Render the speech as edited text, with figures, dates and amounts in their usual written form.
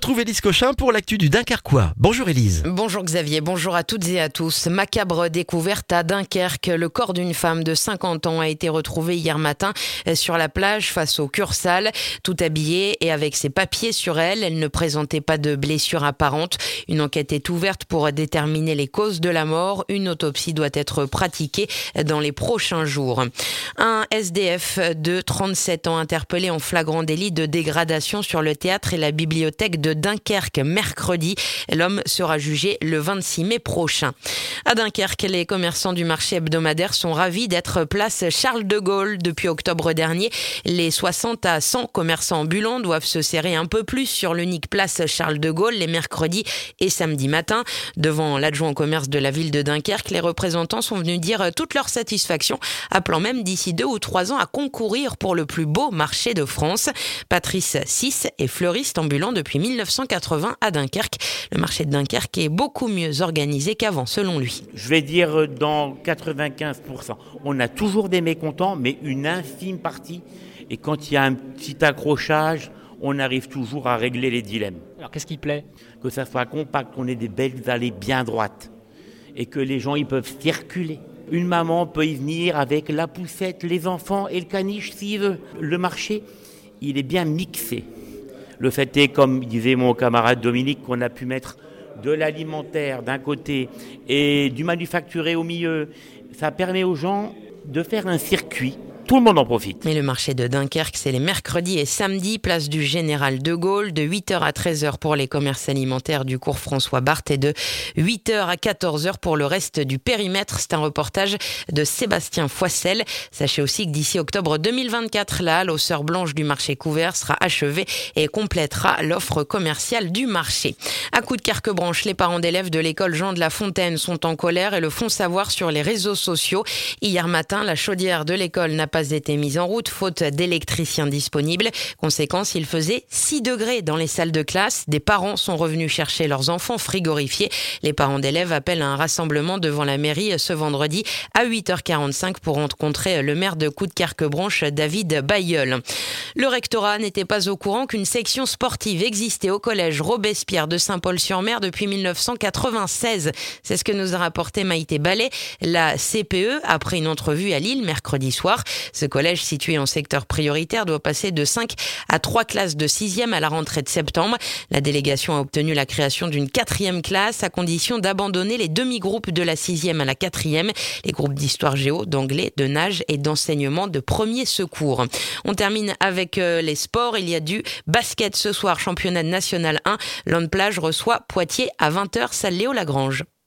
retrouve Élise Cochin pour l'actu du Dunkerquois. Bonjour Élise. Bonjour Xavier, bonjour à toutes et à tous. Macabre découverte à Dunkerque. Le corps d'une femme de 50 ans a été retrouvé hier matin sur la plage face au Cursal. Tout habillée et avec ses papiers sur elle, elle ne présentait pas de blessures apparentes. Une enquête est ouverte pour déterminer les causes de la mort. Une autopsie doit être pratiquée dans les prochains jours. Un SDF de 37 ans interpellé en flagrant délit de dégradation sur le théâtre et la bibliothèque de Dunkerque mercredi. L'homme sera jugé le 26 mai prochain. À Dunkerque, les commerçants du marché hebdomadaire sont ravis d'être place Charles de Gaulle. Depuis octobre dernier, les 60 à 100 commerçants ambulants doivent se serrer un peu plus sur l'unique place Charles de Gaulle les mercredis et samedis matin. Devant l'adjoint au commerce de la ville de Dunkerque, les représentants sont venus dire toute leur satisfaction, appelant même d'ici 2 ou 3 ans à concourir pour le plus beau marché de France. Patrice Six est fleuriste ambulant depuis 1980 à Dunkerque. Le marché de Dunkerque est beaucoup mieux organisé qu'avant, selon lui. Je vais dire dans 95%. On a toujours des mécontents, mais une infime partie. Et quand il y a un petit accrochage, on arrive toujours à régler les dilemmes. Alors qu'est-ce qui plaît ? Que ça soit compact, qu'on ait des belles allées bien droites. Et que les gens ils peuvent circuler. Une maman peut y venir avec la poussette, les enfants et le caniche s'il veut. Le marché, il est bien mixé. Le fait est, comme disait mon camarade Dominique, qu'on a pu mettre de l'alimentaire d'un côté et du manufacturé au milieu. Ça permet aux gens de faire un circuit. Tout le monde en profite. Mais le marché de Dunkerque, c'est les mercredis et samedis, place du Général de Gaulle, de 8h à 13h pour les commerces alimentaires du cours François Barthes et de 8h à 14h pour le reste du périmètre. C'est un reportage de Sébastien Foissel. Sachez aussi que d'ici octobre 2024, la halle aux Sœurs Blanches du marché couvert sera achevée et complétera l'offre commerciale du marché. À coup de carque-branche, les parents d'élèves de l'école Jean de La Fontaine sont en colère et le font savoir sur les réseaux sociaux. Hier matin, la chaudière de l'école n'a pas été mise en route, faute d'électricien disponible. Conséquence, il faisait 6 degrés dans les salles de classe. Des parents sont revenus chercher leurs enfants frigorifiés. Les parents d'élèves appellent à un rassemblement devant la mairie ce vendredi à 8h45 pour rencontrer le maire de Coudekerque-Branche, David Bailleul. Le rectorat n'était pas au courant qu'une section sportive existait au collège Robespierre de Saint-Paul-sur-Mer depuis 1996. C'est ce que nous a rapporté Maïté Ballet, la CPE, après une entrevue à Lille mercredi soir. Ce collège situé en secteur prioritaire doit passer de 5 à 3 classes de 6e à la rentrée de septembre. La délégation a obtenu la création d'une 4e classe à condition d'abandonner les demi-groupes de la 6e à la 4e, les groupes d'histoire géo, d'anglais, de nage et d'enseignement de premiers secours. On termine avec les sports. Il y a du basket ce soir, championnat national 1. L'On Plage reçoit Poitiers à 20h, salle Léo Lagrange.